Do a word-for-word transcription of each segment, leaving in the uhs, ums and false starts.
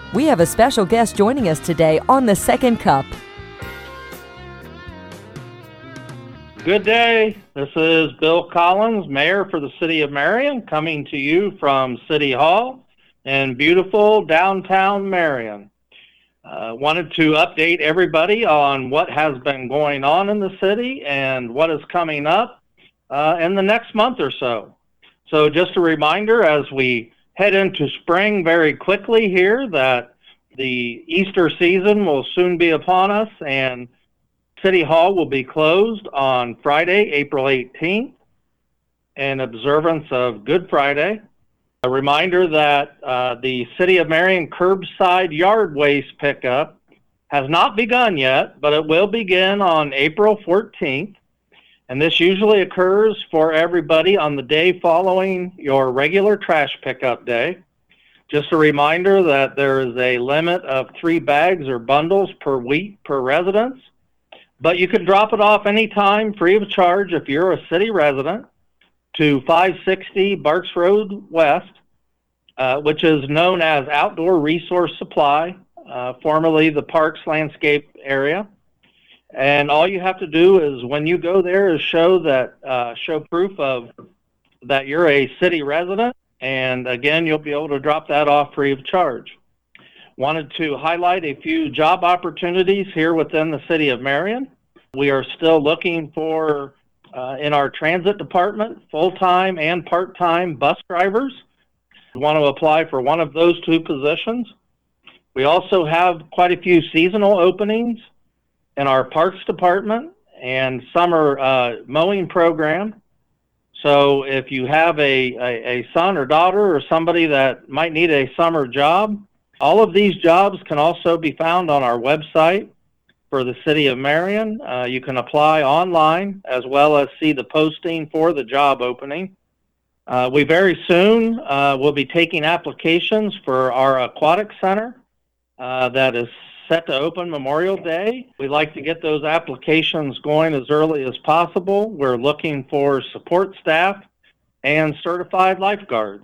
We have a special guest joining us today on The Second Cup. Good day. This is Bill Collins, Mayor for the City of Marion, coming to you from City Hall in beautiful downtown Marion. Uh, wanted to update everybody on what has been going on in the city and what is coming up uh, in the next month or so. So just a reminder, as we head into spring very quickly here, that the Easter season will soon be upon us, and City Hall will be closed on Friday, April eighteenth, in observance of Good Friday. A reminder that uh, the City of Marion curbside yard waste pickup has not begun yet, but it will begin on April fourteenth. And this usually occurs for everybody on the day following your regular trash pickup day. Just a reminder that there is a limit of three bags or bundles per week per residence, but you can drop it off anytime free of charge if you're a city resident to five sixty Barks Road West, uh, which is known as Outdoor Resource Supply, uh, formerly the Parks Landscape Area. And all you have to do is, when you go there, is show that uh, show proof of that you're a city resident, and again, you'll be able to drop that off free of charge. Wanted to highlight a few job opportunities here within the City of Marion. We are still looking for, uh, in our transit department, full-time and part-time bus drivers. We want to apply for one of those two positions. We also have quite a few seasonal openings in our parks department and summer uh, mowing program. So if you have a, a, a son or daughter or somebody that might need a summer job, all of these jobs can also be found on our website for the City of Marion. Uh, you can apply online as well as see the posting for the job opening. Uh, we very soon uh, will be taking applications for our aquatic center uh, that is set to open Memorial Day. We'd like to get those applications going as early as possible. We're looking for support staff and certified lifeguards.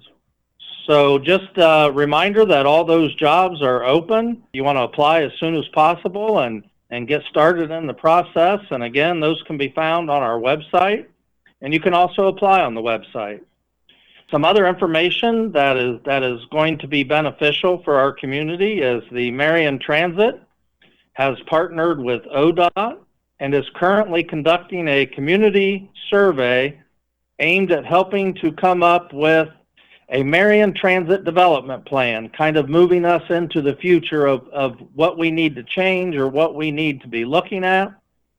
So just a reminder that all those jobs are open. You want to apply as soon as possible and, and get started in the process. And again, those can be found on our website, and you can also apply on the website. Some other information that is that is going to be beneficial for our community is the Marion Transit has partnered with O D O T and is currently conducting a community survey aimed at helping to come up with a Marion Transit development plan, kind of moving us into the future of, of what we need to change or what we need to be looking at.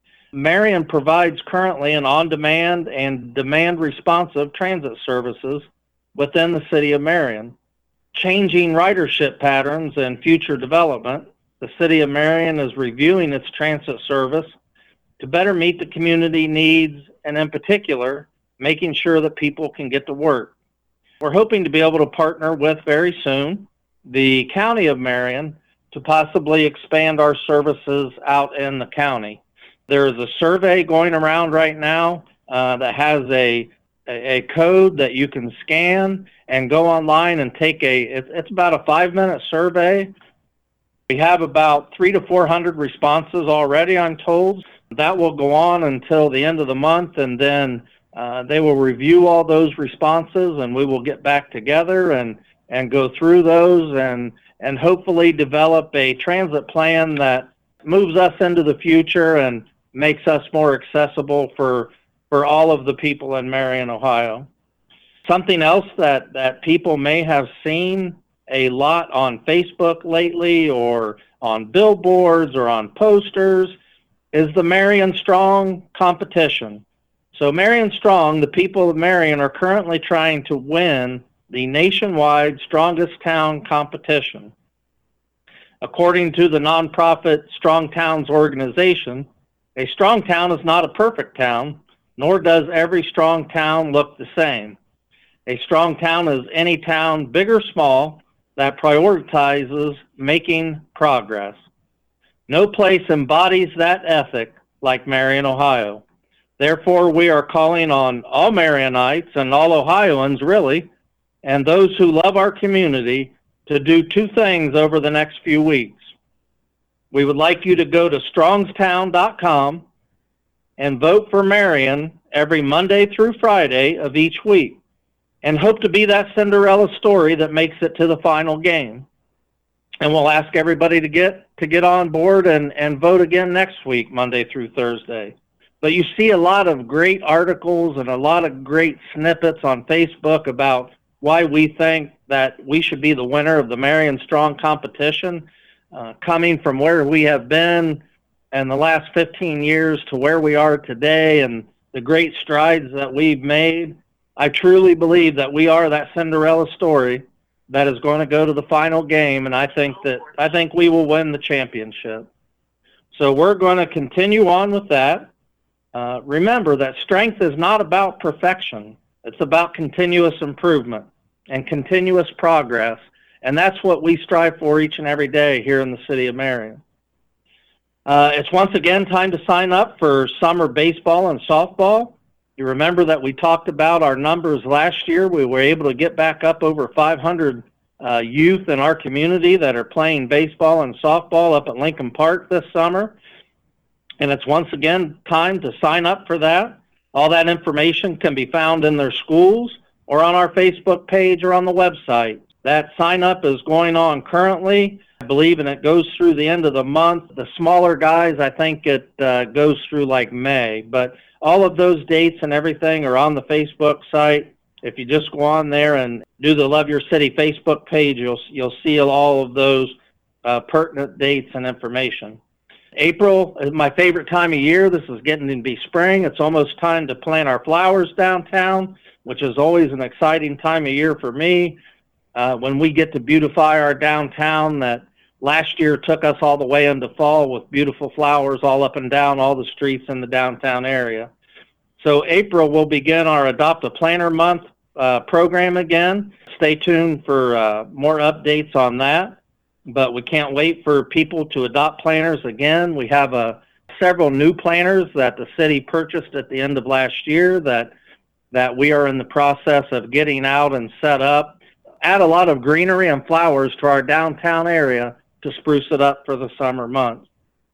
Marion provides currently an on-demand and demand-responsive transit services within the City of Marion. Changing ridership patterns and future development, the City of Marion is reviewing its transit service to better meet the community needs, and in particular, making sure that people can get to work. We're hoping to be able to partner with, very soon, the County of Marion to possibly expand our services out in the county. There is a survey going around right now uh, that has a a code that you can scan and go online and take a, it's about a five minute survey. We have about three to four hundred responses already, I'm told. That will go on until the end of the month, and then uh, they will review all those responses, and we will get back together and, and go through those and, and hopefully develop a transit plan that moves us into the future and makes us more accessible for for all of the people in Marion, Ohio. Something else that, that people may have seen a lot on Facebook lately or on billboards or on posters is the Marion Strong competition. So Marion Strong, the people of Marion, are currently trying to win the nationwide Strongest Town competition. According to the nonprofit Strong Towns organization, a strong town is not a perfect town, nor does every strong town look the same. A strong town is any town, big or small, that prioritizes making progress. No place embodies that ethic like Marion, Ohio. Therefore, we are calling on all Marionites and all Ohioans, really, and those who love our community to do two things over the next few weeks. We would like you to go to strongstown dot com and vote for Marion every Monday through Friday of each week, and hope to be that Cinderella story that makes it to the final game. And we'll ask everybody to get to get on board and, and vote again next week, Monday through Thursday. But you see a lot of great articles and a lot of great snippets on Facebook about why we think that we should be the winner of the Marion Strong competition, uh, coming from where we have been in the last fifteen years to where we are today and the great strides that we've made. I truly believe that we are that Cinderella story that is going to go to the final game, and I think that I think we will win the championship. So we're going to continue on with that. Uh, remember that strength is not about perfection. It's about continuous improvement and continuous progress, and that's what we strive for each and every day here in the city of Marion. Uh, it's once again time to sign up for summer baseball and softball. You remember that we talked about our numbers last year. We were able to get back up over five hundred uh, youth in our community that are playing baseball and softball up at Lincoln Park this summer. And it's once again time to sign up for that. All that information can be found in their schools or on our Facebook page or on the website. That sign up is going on currently, I believe, and it goes through the end of the month. The smaller guys, I think it uh, goes through like May, but all of those dates and everything are on the Facebook site. If you just go on there and do the Love Your City Facebook page, you'll you'll see all of those uh, pertinent dates and information. April is my favorite time of year. This is getting to be spring. It's almost time to plant our flowers downtown, which is always an exciting time of year for me. Uh, when we get to beautify our downtown, that last year took us all the way into fall with beautiful flowers all up and down all the streets in the downtown area. So April will begin our Adopt a Planter Month uh, program again. Stay tuned for uh, more updates on that. But we can't wait for people to adopt planters again. We have uh, several new planters that the city purchased at the end of last year that that we are in the process of getting out and set up. Add a lot of greenery and flowers to our downtown area to spruce it up for the summer months.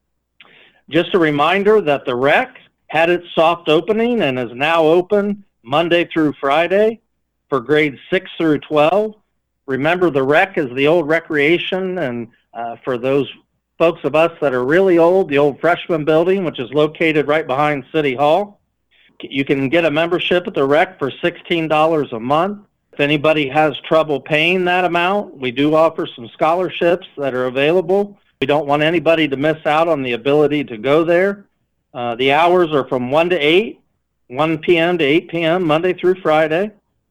Just a reminder that the Rec had its soft opening and is now open Monday through Friday for grades six through twelve. Remember, the Rec is the old recreation, and uh, for those folks of us that are really old, the old freshman building, which is located right behind City Hall. You can get a membership at the Rec for sixteen dollars a month. If anybody has trouble paying that amount, we do offer some scholarships that are available. We don't want anybody to miss out on the ability to go there. Uh, the hours are from one to eight, one p.m. to eight p.m., Monday through Friday.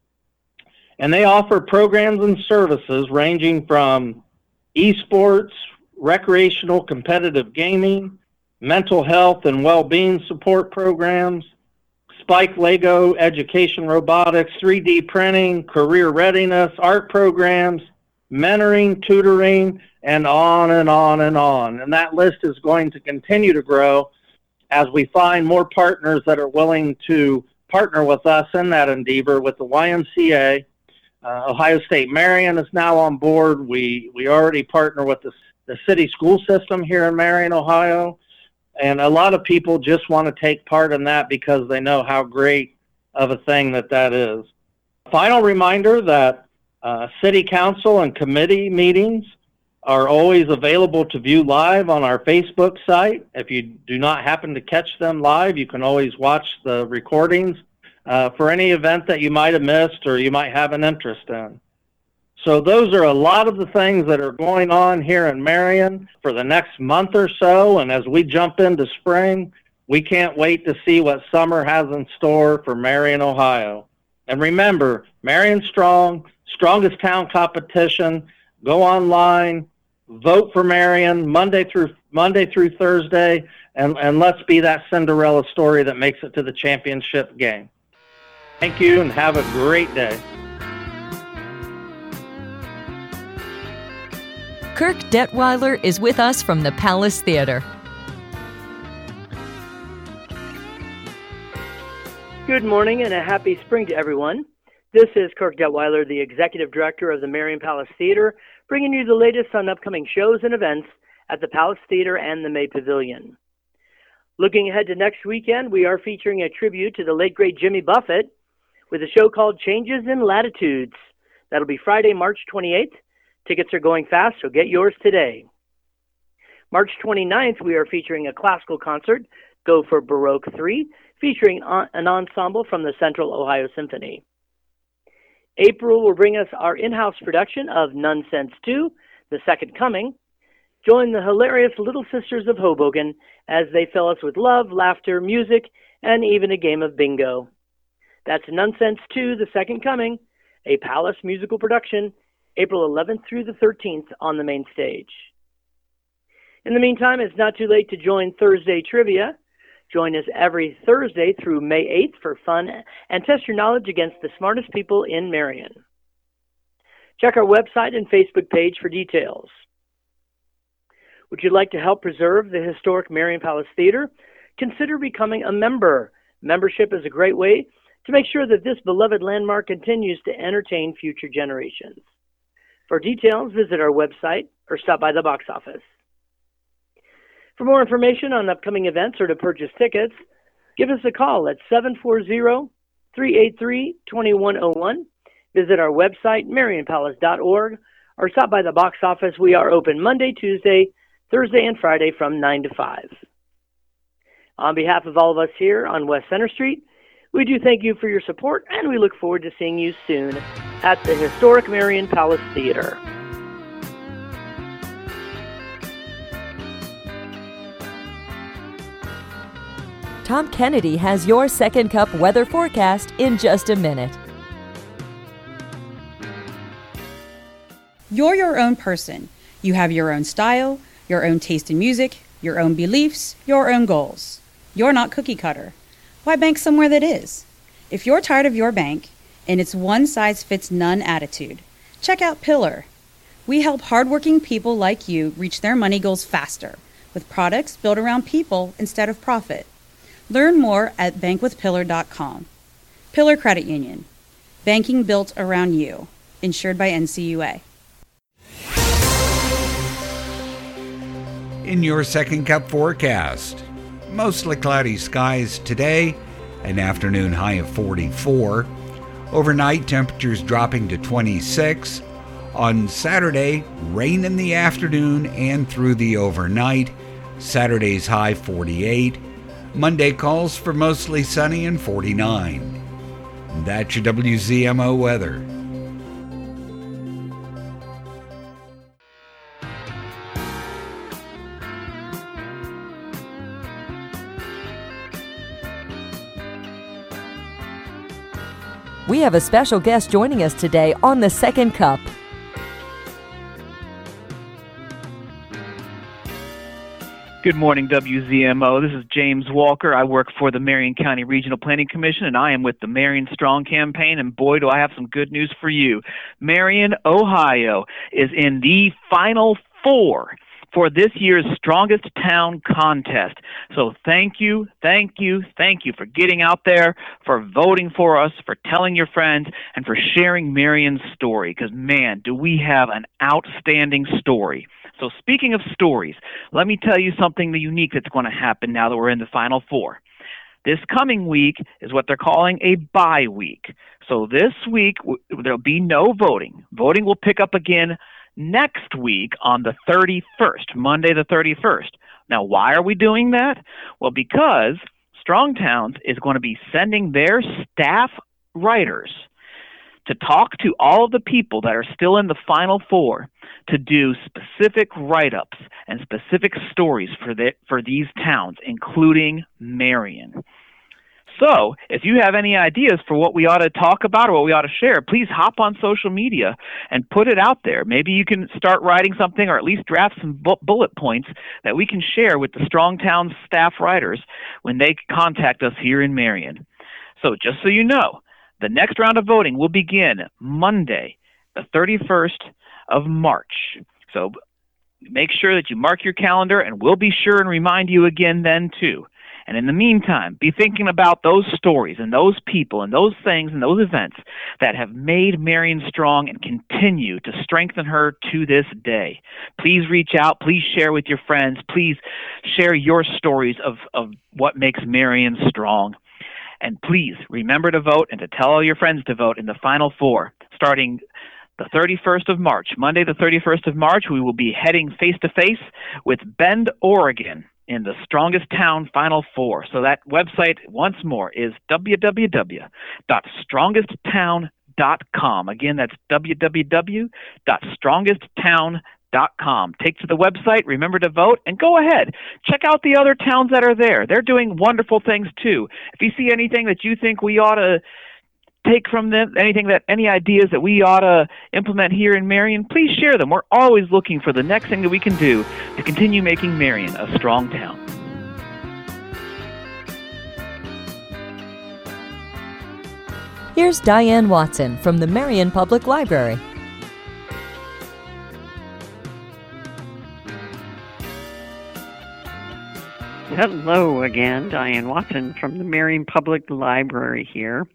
And they offer programs and services ranging from esports, recreational competitive gaming, mental health and well-being support programs, Spike Lego education robotics, three D printing, career readiness, art programs, mentoring, tutoring, and on and on and on. And that list is going to continue to grow as we find more partners that are willing to partner with us in that endeavor with the Y M C A. Uh, Ohio State Marion is now on board. We we already partner with the, the city school system here in Marion, Ohio. And a lot of people just want to take part in that because they know how great of a thing that that is. Final reminder that uh, city council and committee meetings are always available to view live on our Facebook site. If you do not happen to catch them live, you can always watch the recordings uh, for any event that you might have missed or you might have an interest in. So those are a lot of the things that are going on here in Marion for the next month or so. And as we jump into spring, we can't wait to see what summer has in store for Marion, Ohio. And remember, Marion Strong, strongest town competition. Go online, vote for Marion Monday through Monday through Thursday, and, and let's be that Cinderella story that makes it to the championship game. Thank you, and have a great day. Kirk Detweiler is with us from the Palace Theater. Good morning and a happy spring to everyone. This is Kirk Detweiler, the Executive Director of the Marion Palace Theater, bringing you the latest on upcoming shows and events at the Palace Theater and the May Pavilion. Looking ahead to next weekend, we are featuring a tribute to the late great Jimmy Buffett with a show called Changes in Latitudes. That'll be Friday, March twenty-eighth. Tickets are going fast, so get yours today. March twenty-ninth, we are featuring a classical concert, Go for Baroque three, featuring an ensemble from the Central Ohio Symphony. April will bring us our in-house production of Nonsense two, The Second Coming. Join the hilarious Little Sisters of Hoboken as they fill us with love, laughter, music, and even a game of bingo. That's Nonsense two, The Second Coming, a Palace musical production, April eleventh through the thirteenth on the main stage. In the meantime, it's not too late to join Thursday Trivia. Join us every Thursday through May eighth for fun and test your knowledge against the smartest people in Marion. Check our website and Facebook page for details. Would you like to help preserve the historic Marion Palace Theater? Consider becoming a member. Membership is a great way to make sure that this beloved landmark continues to entertain future generations. For details, visit our website or stop by the box office. For more information on upcoming events or to purchase tickets, give us a call at seven four zero, three eight three, two one zero one. Visit our website, marion palace dot org, or stop by the box office. We are open Monday, Tuesday, Thursday, and Friday from nine to five. On behalf of all of us here on West Center Street, we do thank you for your support, and we look forward to seeing you soon at the historic Marion Palace Theater. Tom Kennedy has your Second Cup weather forecast in just a minute. You're your own person. You have your own style, your own taste in music, your own beliefs, your own goals. You're not cookie cutter. Why bank somewhere that is? If you're tired of your bank and its one-size-fits-none attitude, check out Pillar. We help hardworking people like you reach their money goals faster with products built around people instead of profit. Learn more at bank with pillar dot com. Pillar Credit Union. Banking built around you. Insured by N C U A. In your Second Cup forecast, mostly cloudy skies today, an afternoon high of forty-four. Overnight, temperatures dropping to twenty-six. On Saturday, rain in the afternoon and through the overnight. Saturday's high forty-eight. Monday calls for mostly sunny and forty-nine. That's your W Z M O weather. We have a special guest joining us today on the Second Cup. Good morning, W Z M O. This is James Walker. I work for the Marion County Regional Planning Commission, and I am with the Marion Strong campaign, and boy, do I have some good news for you. Marion, Ohio is in the Final Four for this year's Strongest Town contest. So thank you, thank you, thank you for getting out there, for voting for us, for telling your friends, and for sharing Marion's story, because, man, do we have an outstanding story. So speaking of stories, let me tell you something unique that's going to happen now that we're in the Final Four. This coming week is what they're calling a bye week. So this week, there'll be no voting. Voting will pick up again next week on the thirty-first, Monday the thirty-first. Now, why are we doing that? Well, because Strong Towns is going to be sending their staff writers to talk to all of the people that are still in the Final Four to do specific write-ups and specific stories for the, for these towns, including Marion. So, if you have any ideas for what we ought to talk about or what we ought to share, please hop on social media and put it out there. Maybe you can start writing something or at least draft some bu- bullet points that we can share with the Strong Towns staff writers when they contact us here in Marion. So, just so you know, the next round of voting will begin Monday, the thirty-first of March. So make sure that you mark your calendar, and we'll be sure and remind you again then, too. And in the meantime, be thinking about those stories and those people and those things and those events that have made Marion strong and continue to strengthen her to this day. Please reach out. Please share with your friends. Please share your stories of, of what makes Marion strong. And please remember to vote and to tell all your friends to vote in the Final Four. Starting the thirty-first of March, Monday the thirty-first of March, we will be heading face-to-face with Bend, Oregon, in the Strongest Town Final Four. So that website, once more, is w w w dot strongest town dot com. Again, that's w w w dot strongest town dot com. Take to the website, remember to vote, and go ahead. Check out the other towns that are there. They're doing wonderful things, too. If you see anything that you think we ought to take from them, anything that, any ideas that we ought to implement here in Marion, please share them. We're always looking for the next thing that we can do to continue making Marion a strong town. Here's Diane Watson from the Marion Public Library. Hello again, Diane Watson from the Marion Public Library here.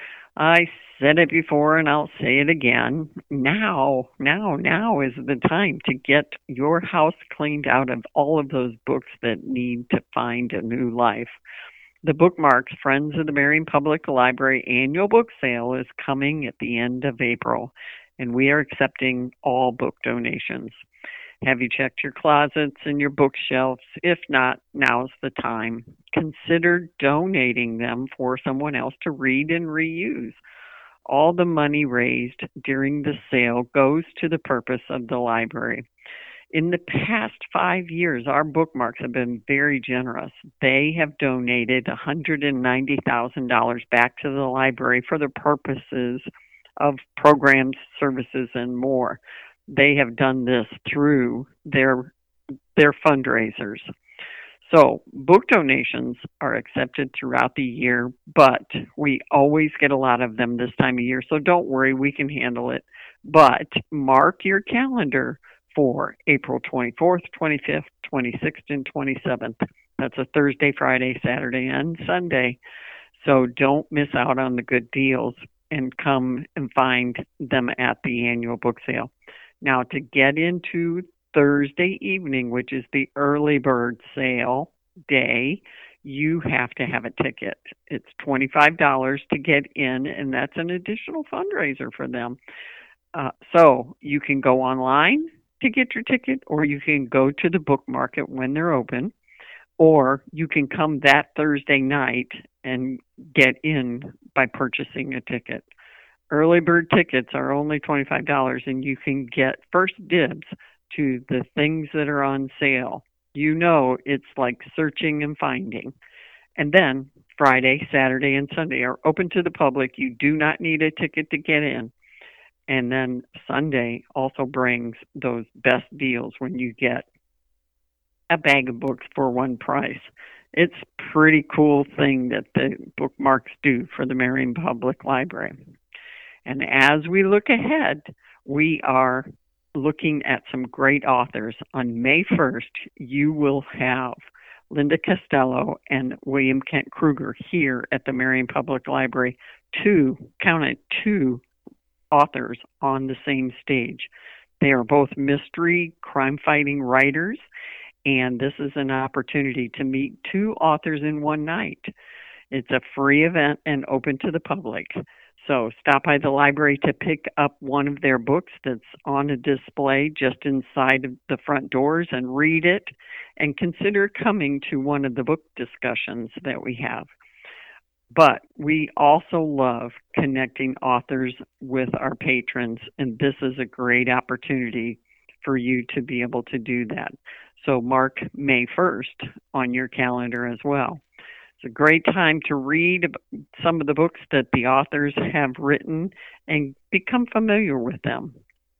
I said it before and I'll say it again. Now, now, now is the time to get your house cleaned out of all of those books that need to find a new life. The Bookmarks Friends of the Marion Public Library annual book sale is coming at the end of April, and we are accepting all book donations. Have you checked your closets and your bookshelves? If not, now's the time. Consider donating them for someone else to read and reuse. All the money raised during the sale goes to the purpose of the library. In the past five years, our bookmarks have been very generous. They have donated one hundred ninety thousand dollars back to the library for the purposes of programs, services, and more. They have done this through their their fundraisers. So book donations are accepted throughout the year, but we always get a lot of them this time of year, so don't worry, we can handle it. But mark your calendar for April twenty-fourth, twenty-fifth, twenty-sixth, and twenty-seventh. That's a Thursday, Friday, Saturday, and Sunday. So don't miss out on the good deals and come and find them at the annual book sale. Now, to get into Thursday evening, which is the early bird sale day, you have to have a ticket. It's twenty-five dollars to get in, and that's an additional fundraiser for them. Uh, so you can go online to get your ticket, or you can go to the book market when they're open, or you can come that Thursday night and get in by purchasing a ticket. Early bird tickets are only twenty-five dollars, and you can get first dibs to the things that are on sale. You know, it's like searching and finding. And then Friday, Saturday, and Sunday are open to the public. You do not need a ticket to get in. And then Sunday also brings those best deals when you get a bag of books for one price. It's a pretty cool thing that the bookmarks do for the Marion Public Library. And as we look ahead, we are looking at some great authors. On May first, you will have Linda Costello and William Kent Kruger here at the Marion Public Library, two, count it, two authors on the same stage. They are both mystery, crime-fighting writers, and this is an opportunity to meet two authors in one night. It's a free event and open to the public. So stop by the library to pick up one of their books that's on a display just inside of the front doors and read it, and consider coming to one of the book discussions that we have. But we also love connecting authors with our patrons, and this is a great opportunity for you to be able to do that. So mark May first on your calendar as well. It's a great time to read some of the books that the authors have written and become familiar with them.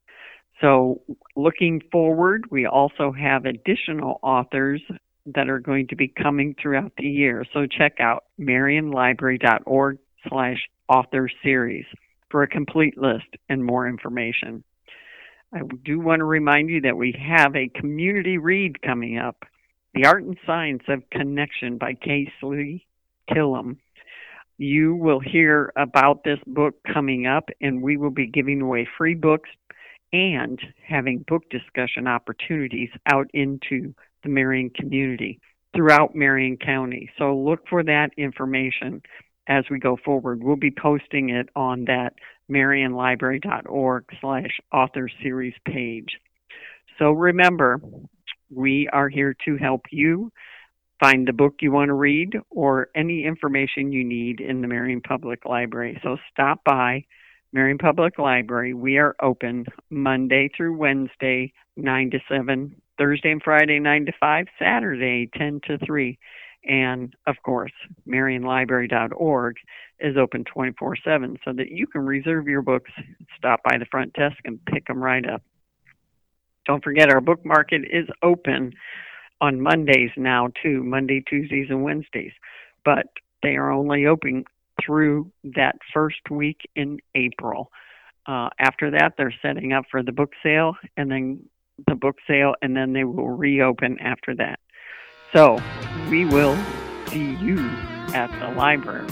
So looking forward, we also have additional authors that are going to be coming throughout the year. So check out marionlibrary.org slash author series for a complete list and more information. I do want to remind you that we have a community read coming up The Art and Science of Connection by Casey Tillum. You will hear about this book coming up, and we will be giving away free books and having book discussion opportunities out into the Marion community throughout Marion County. So look for that information as we go forward. We'll be posting it on that marionlibrary.org slash author series page. So remember, we are here to help you find the book you want to read or any information you need in the Marion Public Library. So stop by Marion Public Library. We are open Monday through Wednesday, nine to seven, Thursday and Friday, nine to five, Saturday, ten to three. And, of course, marion library dot org is open twenty-four seven so that you can reserve your books, stop by the front desk, and pick them right up. Don't forget, our book market is open on Mondays now, too, Monday, Tuesdays, and Wednesdays. But they are only open through that first week in April. Uh, after that, they're setting up for the book sale, and then the book sale, and then they will reopen after that. So we will see you at the library.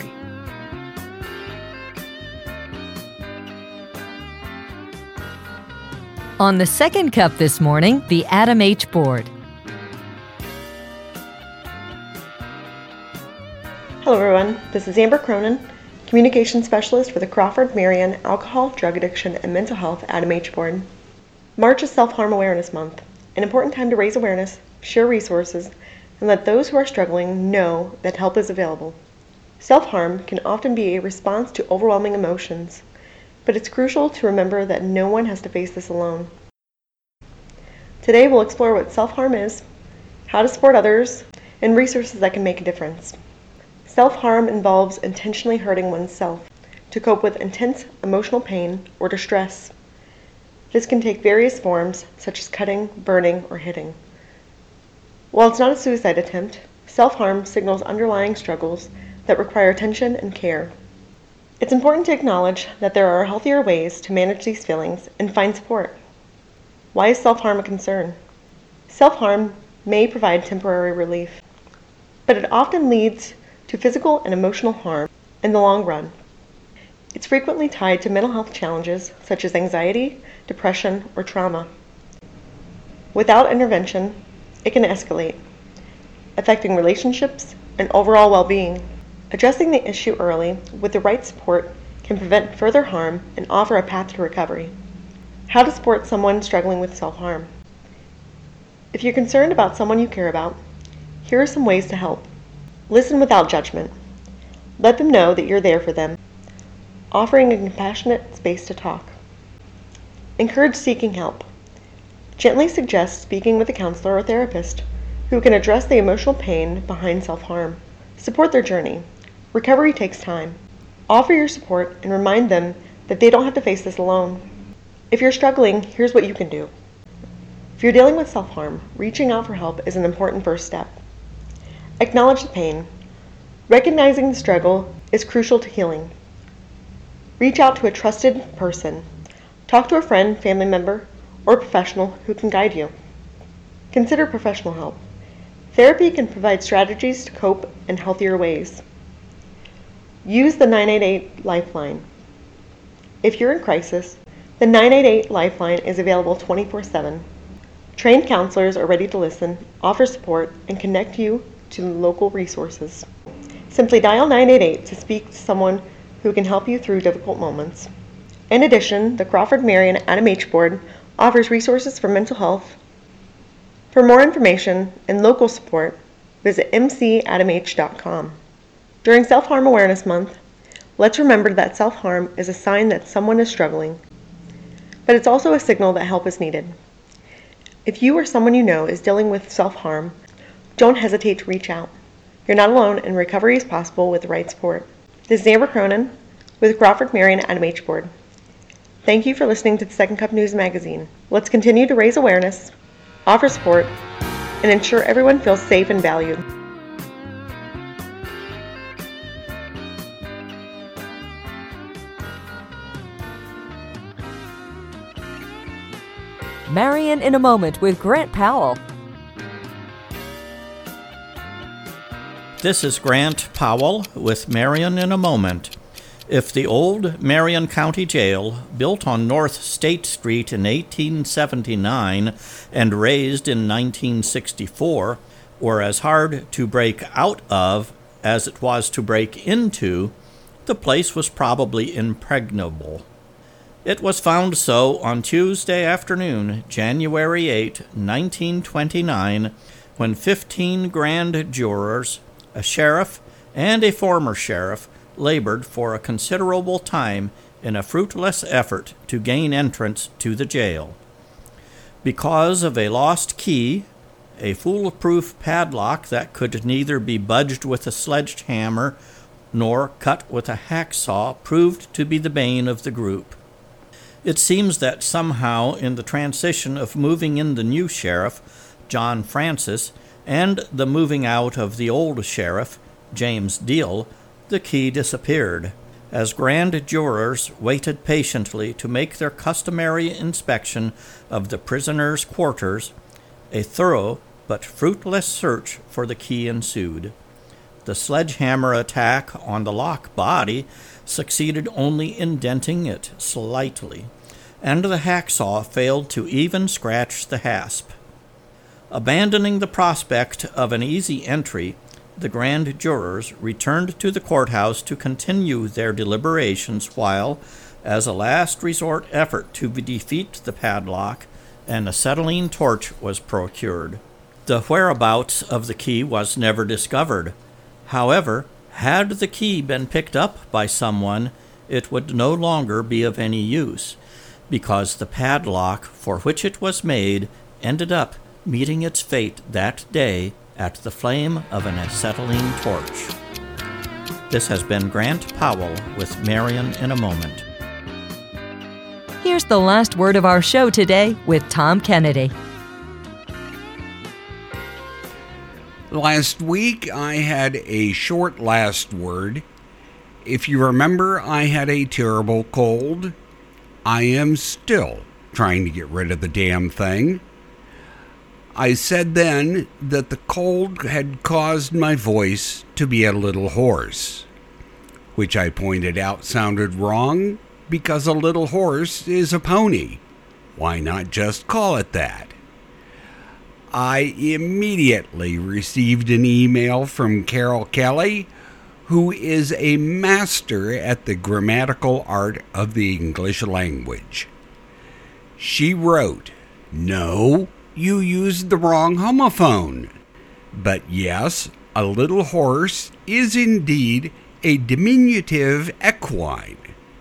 On the second cup this morning, the Adam H. Board. Hello everyone, this is Amber Cronin, Communication Specialist for the Crawford Marion Alcohol, Drug Addiction, and Mental Health Adam H. Board. March is Self-Harm Awareness Month, an important time to raise awareness, share resources, and let those who are struggling know that help is available. Self-harm can often be a response to overwhelming emotions, but it's crucial to remember that no one has to face this alone. Today we'll explore what self-harm is, how to support others, and resources that can make a difference. Self-harm involves intentionally hurting oneself to cope with intense emotional pain or distress. This can take various forms, such as cutting, burning, or hitting. While it's not a suicide attempt, self-harm signals underlying struggles that require attention and care. It's important to acknowledge that there are healthier ways to manage these feelings and find support. Why is self-harm a concern? Self-harm may provide temporary relief, but it often leads to physical and emotional harm in the long run. It's frequently tied to mental health challenges such as anxiety, depression, or trauma. Without intervention, it can escalate, affecting relationships and overall well-being. Addressing the issue early with the right support can prevent further harm and offer a path to recovery. How to support someone struggling with self-harm. If you're concerned about someone you care about, here are some ways to help. Listen without judgment. Let them know that you're there for them, offering a compassionate space to talk. Encourage seeking help. Gently suggest speaking with a counselor or therapist who can address the emotional pain behind self-harm. Support their journey. Recovery takes time. Offer your support and remind them that they don't have to face this alone. If you're struggling, here's what you can do. If you're dealing with self-harm, reaching out for help is an important first step. Acknowledge the pain. Recognizing the struggle is crucial to healing. Reach out to a trusted person. Talk to a friend, family member, or professional who can guide you. Consider professional help. Therapy can provide strategies to cope in healthier ways. Use the nine eight eight Lifeline. If you're in crisis, the nine eight eight Lifeline is available twenty-four seven. Trained counselors are ready to listen, offer support, and connect you to local resources. Simply dial nine eight eight to speak to someone who can help you through difficult moments. In addition, the Crawford Marion Adam H. Board offers resources for mental health. For more information and local support, visit m c adam h dot com. During Self-Harm Awareness Month, let's remember that self-harm is a sign that someone is struggling, but it's also a signal that help is needed. If you or someone you know is dealing with self-harm, don't hesitate to reach out. You're not alone, and recovery is possible with the right support. This is Amber Cronin with Crawford Marion Adam H. Board. Thank you for listening to the Second Cup News Magazine. Let's continue to raise awareness, offer support, and ensure everyone feels safe and valued. Marion in a Moment with Grant Powell. This is Grant Powell with Marion in a Moment. If the old Marion County Jail, built on North State Street in eighteen seventy-nine and raised in nineteen sixty-four, were as hard to break out of as it was to break into, the place was probably impregnable. It was found so on Tuesday afternoon, January eighth, nineteen twenty-nine, when fifteen grand jurors, a sheriff, and a former sheriff labored for a considerable time in a fruitless effort to gain entrance to the jail. Because of a lost key, a foolproof padlock that could neither be budged with a sledgehammer nor cut with a hacksaw proved to be the bane of the group. It seems that somehow in the transition of moving in the new sheriff, John Francis, and the moving out of the old sheriff, James Deal, the key disappeared. As grand jurors waited patiently to make their customary inspection of the prisoners' quarters, a thorough but fruitless search for the key ensued. The sledgehammer attack on the lock body succeeded only in denting it slightly, and the hacksaw failed to even scratch the hasp. Abandoning the prospect of an easy entry, the grand jurors returned to the courthouse to continue their deliberations while, as a last resort effort to defeat the padlock, an acetylene torch was procured. The whereabouts of the key was never discovered. However, had the key been picked up by someone, it would no longer be of any use, because the padlock for which it was made ended up meeting its fate that day at the flame of an acetylene torch. This has been Grant Powell with Marion in a Moment. Here's the last word of our show today with Tom Kennedy. Last week, I had a short last word. If you remember, I had a terrible cold. I am still trying to get rid of the damn thing. I said then that the cold had caused my voice to be a little hoarse, which I pointed out sounded wrong because a little horse is a pony. Why not just call it that? I immediately received an email from Carol Kelly, who is a master at the grammatical art of the English language. She wrote, "No, you used the wrong homophone. But yes, a little horse is indeed a diminutive equine."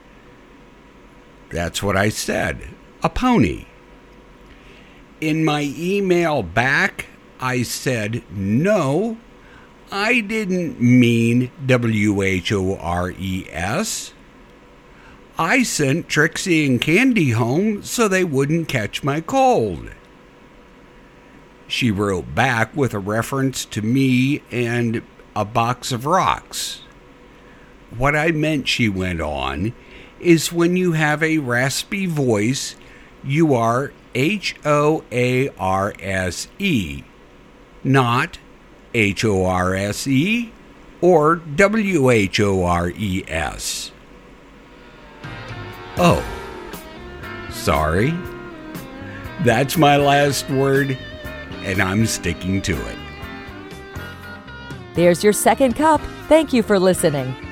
That's what I said, a pony. In my email back, I said, no, I didn't mean W H O R E S. I sent Trixie and Candy home so they wouldn't catch my cold. She wrote back with a reference to me and a box of rocks. What I meant, she went on, is when you have a raspy voice, you are H O A R S E, not H O R S E or W H O R E S. Oh, sorry. That's my last word, and I'm sticking to it. There's your second cup. Thank you for listening.